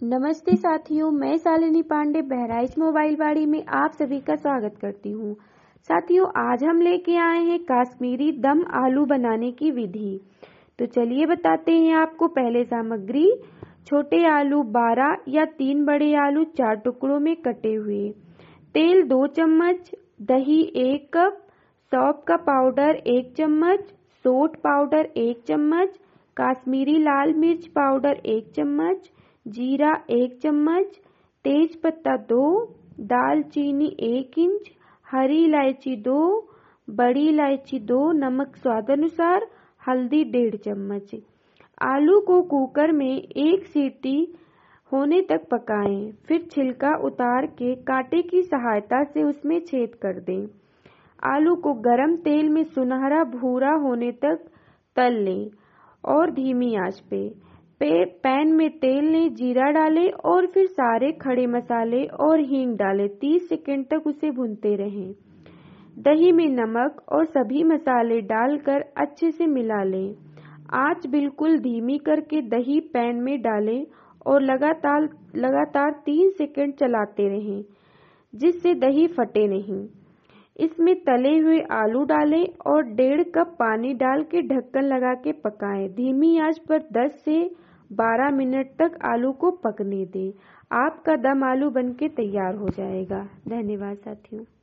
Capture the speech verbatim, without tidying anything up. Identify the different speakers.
Speaker 1: नमस्ते साथियों, मैं शालिनी पांडे बहराइच मोबाइल बाड़ी में आप सभी का स्वागत करती हूँ। साथियों, आज हम लेके आए हैं कश्मीरी दम आलू बनाने की विधि। तो चलिए बताते हैं आपको। पहले सामग्री: छोटे आलू बारह या तीन बड़े आलू चार टुकड़ों में कटे हुए, तेल दो चम्मच, दही एक कप, सौंफ का पाउडर एक चम्मच, सौंठ पाउडर एक चम्मच, कश्मीरी लाल मिर्च पाउडर एक चम्मच, जीरा एक चम्मच, तेज पत्ता दो, दालचीनी एक इंच, हरी इलायची दो, बड़ी इलायची दो, नमक स्वाद अनुसार, हल्दी डेढ़ चम्मच। आलू को कुकर में एक सीटी होने तक पकाएं, फिर छिलका उतार के कांटे की सहायता से उसमें छेद कर दें। आलू को गरम तेल में सुनहरा भूरा होने तक तल लें और धीमी आंच पे पे पैन में तेल लें, जीरा डालें और फिर सारे खड़े मसाले और हींग डालें। तीस सेकंड तक उसे भूनते रहें। दही में नमक और सभी मसाले डालकर अच्छे से मिला लें। आंच बिल्कुल धीमी करके दही पैन में डालें और लगातार लगातार तीन सेकंड चलाते रहें, जिससे दही फटे नहीं। इसमें तले हुए आलू डालें और डेढ़ कप पानी डाल के ढक्कन लगा के पकाएं। धीमी आंच पर दस से बारह मिनट तक आलू को पकने दें। आपका दम आलू बनके तैयार हो जाएगा। धन्यवाद साथियों।